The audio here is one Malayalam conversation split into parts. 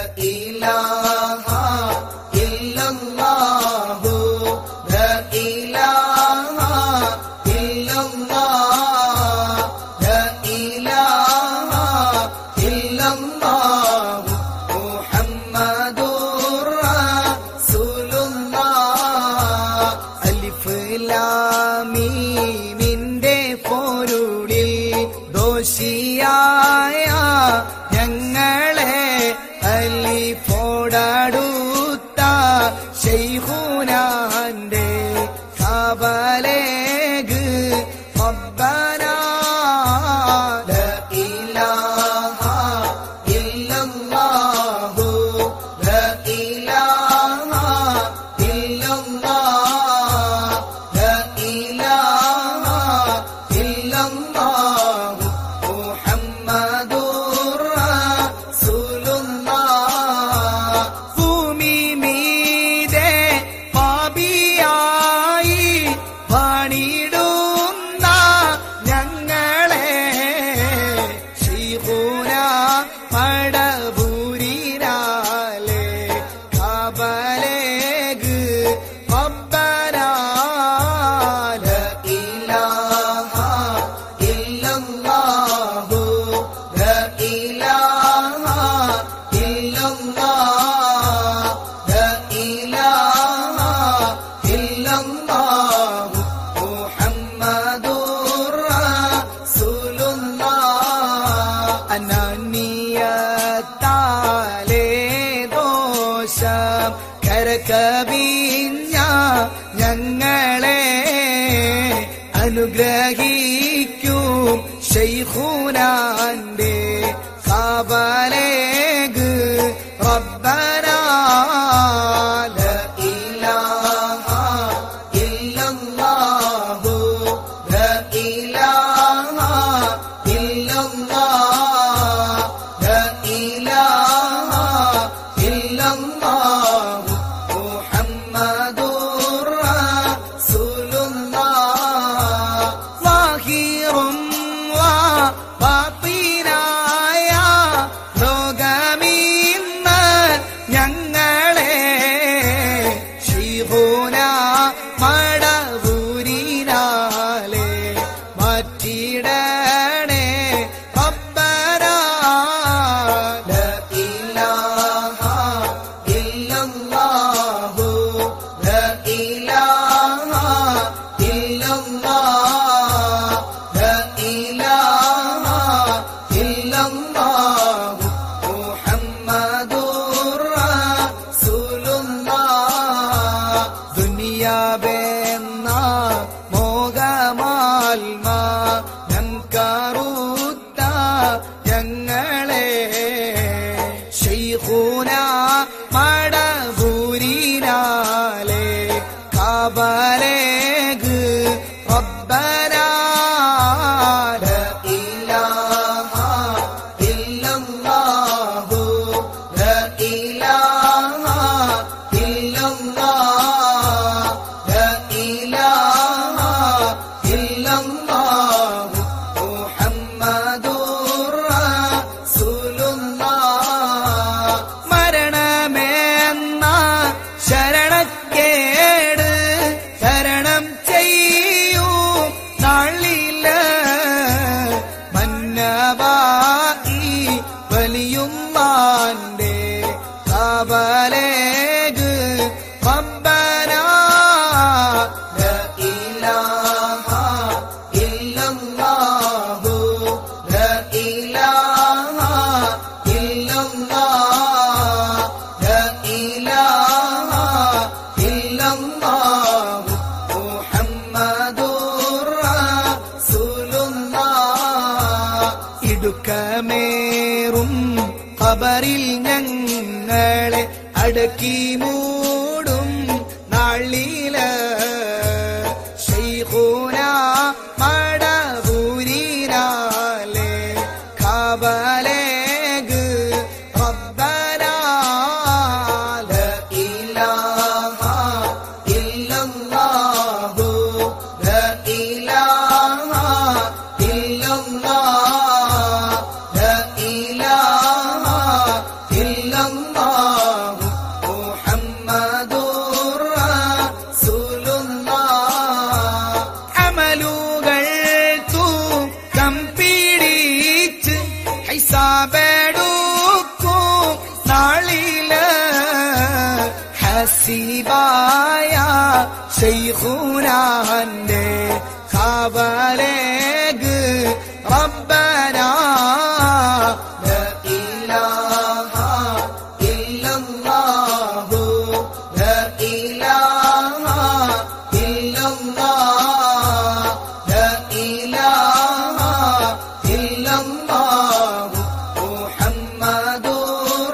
ഇലാഹ ഇല്ലല്ലാഹു ലാ ഇലാഹ ഇല്ലല്ലാഹ് ലാ ഇലാഹ ഇല്ലല്ലാഹു മുഹമ്മദുർ റസൂലുള്ളാഹ് അലിഫ് ലാം മീമിന്റെ പൊരുളിൽ ദോഷിയായ ഞങ്ങളെ അലിഫോടടുത്ത ശൈഖുനാന്റെ കബലേഗ് റബ്ബനാ ലാ ഇലാഹ ഇല്ലല്ലാഹു ലാ ഇലാഹ ഇല്ലല്ലാഹ് ലാ ഇലാഹ ഇല്ലല്ലാഹു മുഹമ്മദുർ റസൂലുള്ളാഹ് ഭൂമി മീതെ പാപിയായി പണിടുന്ന ഞങ്ങളെ ശൈഖുന മടബൂരിനാലെ കബലേഗ് റബ്ബനാ ലാ ഇലാഹ ഇല്ലല്ലാഹു ലാ ഇലാഹ ഇല്ലല്ലാഹ് ലാ ഇലാഹ ഇല്ലല്ലാഹു മുഹമ്മദുർ റസൂലുള്ളാഹ് അനനിയത്താലേ ദോഷം കരകവിഞ്ഞ ഞങ്ങളെ അനുഗ്രഹിക്കും ശൈഖുനാന്റെ കബലേഗ് റബ്ബനാ ലാ ഇലാഹ ഇല്ലല്ലാഹു ലാ ഇലാഹ ഇല്ലല്ലാഹ് ലാ ഇലാഹ ഇല്ലല്ലാഹു മുഹമ്മദുർ റസൂലുള്ളാഹ് വാഹിറും ബാത്തിനായ ലോകമിന്ന് ഞങ്ങളെ ശൈഖുന മടബൂരിനാലെ മാറ്റിടണേ റബ്ബനാ ലാ ഇലാഹ ഇല്ലല്ലാഹു ലാ ഇലാഹ ഇല്ലല്ലാഹ് ലാ ഇലാഹ ഇല്ലല്ലാഹു മുഹമ്മദുർ റസൂലുള്ളാഹ് ദുനിയാവെന്ന മോഹമാൽമ കറുത്ത ഞങ്ങളെ ശൈഖുന മടബൂരിനാലെ കബലേഗ് റബ്ബനാ ലാ ഇലാഹ ഇല്ലല്ലാഹു ലാ ഇലാഹ ഇല്ലല്ലാഹ് ലാ ഇലാഹ ഇല്ലല്ലാഹു മുഹമ്മദുർ റസൂലുള്ളാഹ് മരണമെന്ന ശരണക്കേട് ശരണം ചെയ്യും നാളില് മന്നവായി വലിയുമ്മാന്റെ കബലേഗ് റബ്ബനാ ലാ ഇലാഹ ഇല്ലല്ലാഹു ലാ ഇലാഹ ഇല്ലല്ലാഹ് ലാ ഇലാഹ ഇല്ലല്ലാഹു മുഹമ്മദുർ റസൂലുള്ളാഹ് ഇടുക്കമേറും ഖബറിൽ ഞങ്ങളെ അടക്കി മൂടും നാളില് ശൈഖുന മടബൂരിനാലെ കബലേഗ് റബ്ബനാ ലാ ഇലാഹ ഇല്ലല്ലാഹു ലാ ഇലാഹ ഇല്ലല്ലാഹ് ലാ ഇലാഹ ഇല്ലല്ലാഹ് നസീബായ ശൈഖുനാന്റെ ഖബറിലേക്ക് റബ്ബനാ ലാ ഇലാഹ ഇല്ലല്ലാഹു ലാ ഇലാഹ ഇല്ലല്ലാഹ് ലാ ഇലാഹ ഇല്ലല്ലാഹു മുഹമ്മദുർ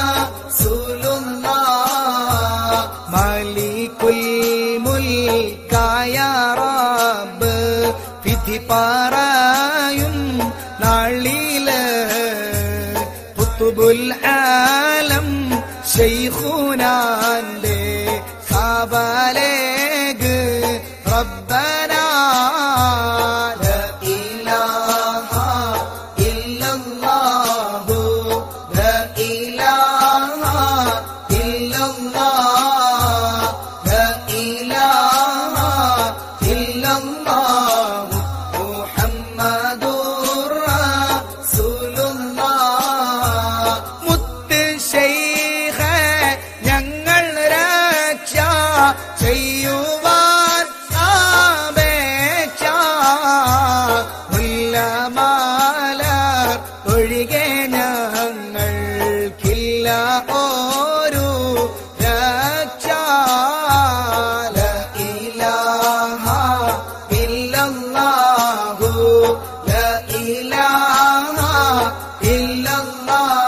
റസൂലുള്ളാഹ് മാലികുൽ മുൽക്കായ റബ്ബ് വിധി പറയും നാളില് ഖുത്ബുൽ ആലം ശൈഖുനാന്റെ ഖബറിലേക്ക് റബ്ബനാ ലാ ഇലാഹ ഇല്ലല്ലാഹു ലാ ഇലാഹ ഇല്ലല്ലാഹ് ലാ ഇലാഹ ഇല്ലല്ലാഹു മുഹമ്മദുർ റസൂലുള്ളാഹ് മുത്ത് ശൈഖേ ഞങ്ങൾ രക്ഷ ചെയ്യുവാൻ അപേക്ഷ മുല്ലമാലർ ഒഴികെ ഞങ്ങൾക്കില്ല ഒരു രക്ഷ ലാ ഇലാഹ ഇല്ലല്ലാഹു ലാ ഇലാഹ ഇല്ലല്ലാഹ്